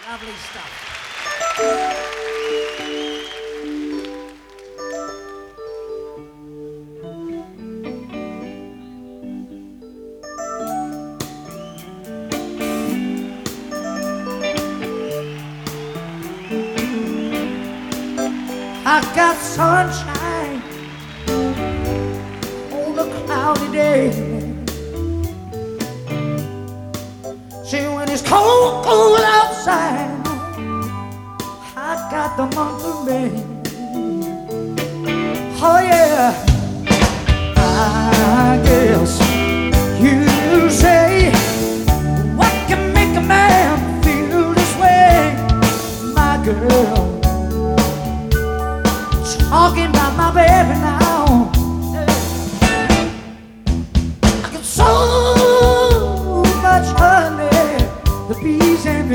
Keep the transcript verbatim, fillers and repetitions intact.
Lovely stuff. I got sunshine on a cloudy day. See, when it's cold, cold outside, I got the month of May. Oh yeah, I